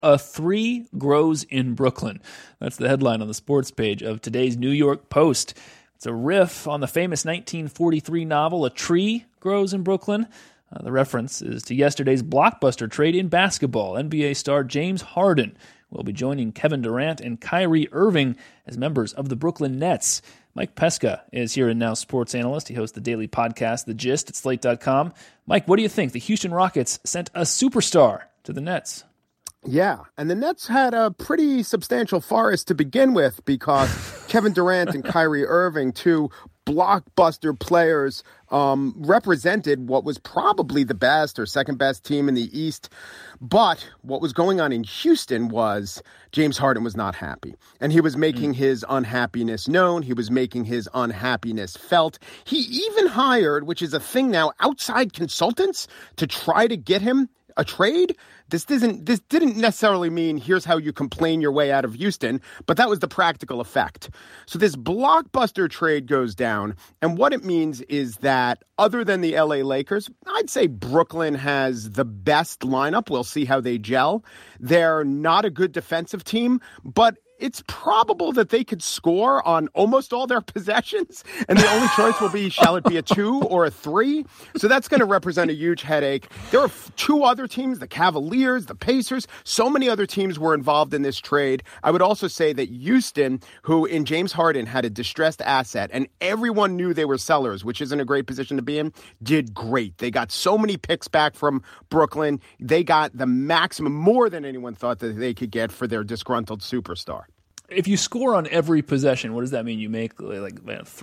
A tree grows in Brooklyn. That's the headline on the sports page of today's New York Post. It's a riff on the famous 1943 novel, A Tree Grows in Brooklyn. The reference is to yesterday's blockbuster trade in basketball. NBA star James Harden will be joining Kevin Durant and Kyrie Irving as members of the Brooklyn Nets. Mike Pesca is here and now sports analyst. He hosts the daily podcast, The Gist, at Slate.com. Mike, what do you think? The Houston Rockets sent a superstar to the Nets. Yeah, and the Nets had a pretty substantial forest to begin with because Kevin Durant and Kyrie Irving, two blockbuster players, represented what was probably the best or second best team in the East. But what was going on in Houston was James Harden was not happy. And he was making his unhappiness known. He was making his unhappiness felt. He even hired, which is a thing now, outside consultants to try to get him a trade. This didn't necessarily mean here's how you complain your way out of Houston, but that was the practical effect. So this blockbuster trade goes down, and what it means is that other than the LA Lakers, I'd say Brooklyn has the best lineup. We'll see how they gel. They're not a good defensive team, but it's probable that they could score on almost all their possessions, and the only choice will be, shall it be a 2 or a 3? So that's going to represent a huge headache. There are two other teams, the Cavaliers, the Pacers. So many other teams were involved in this trade. I would also say that Houston, who in James Harden had a distressed asset, and everyone knew they were sellers, which isn't a great position to be in, did great. They got so many picks back from Brooklyn. They got the maximum, more than anyone thought that they could get for their disgruntled superstar. If you score on every possession, what does that mean? You make like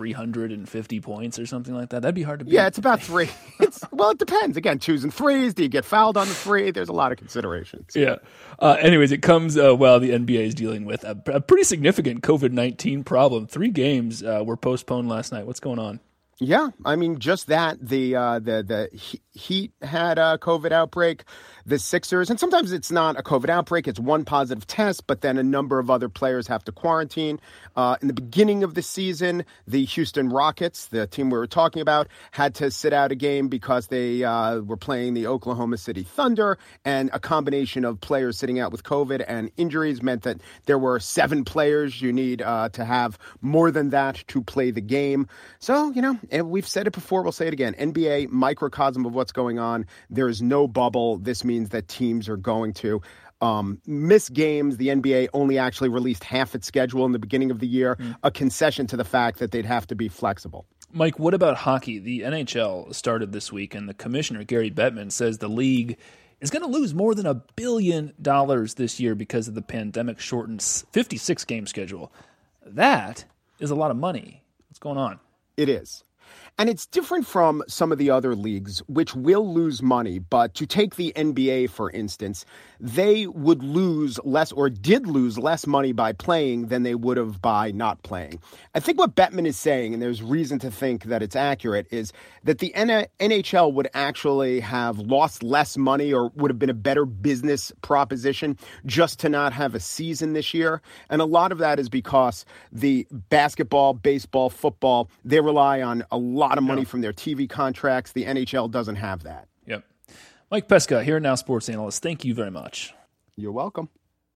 350 points or something like that? That'd be hard to beat. Yeah, it's about 3. Well, it depends. Again, 2s and 3s. Do you get fouled on the 3? There's a lot of considerations. Yeah. Anyways, it comes while the NBA is dealing with a pretty significant COVID-19 problem. 3 games were postponed last night. What's going on? Yeah, I mean, just that. The Heat had a COVID outbreak. The Sixers, and sometimes it's not a COVID outbreak, it's one positive test, but then a number of other players have to quarantine. In the beginning of the season, the Houston Rockets, the team we were talking about, had to sit out a game because they were playing the Oklahoma City Thunder, and a combination of players sitting out with COVID and injuries meant that there were 7 players. You need to have more than that to play the game. So, and we've said it before, we'll say it again. NBA, microcosm of what's going on. There is no bubble. This means that teams are going to miss games. The NBA only actually released half its schedule in the beginning of the year, a concession to the fact that they'd have to be flexible. Mike, what about hockey? The NHL started this week, and the commissioner, Gary Bettman, says the league is going to lose more than $1 billion this year because of the pandemic-shortened 56-game schedule. That is a lot of money. What's going on? It is. And it's different from some of the other leagues, which will lose money. But to take the NBA, for instance, they would lose less, or did lose less money by playing than they would have by not playing. I think what Bettman is saying, and there's reason to think that it's accurate, is that the NHL would actually have lost less money, or would have been a better business proposition just to not have a season this year. And a lot of that is because the basketball, baseball, football, they rely on a lot of money from their TV contracts. The NHL doesn't have that. Yep. Mike Pesca, here and now sports analyst. Thank you very much. You're welcome.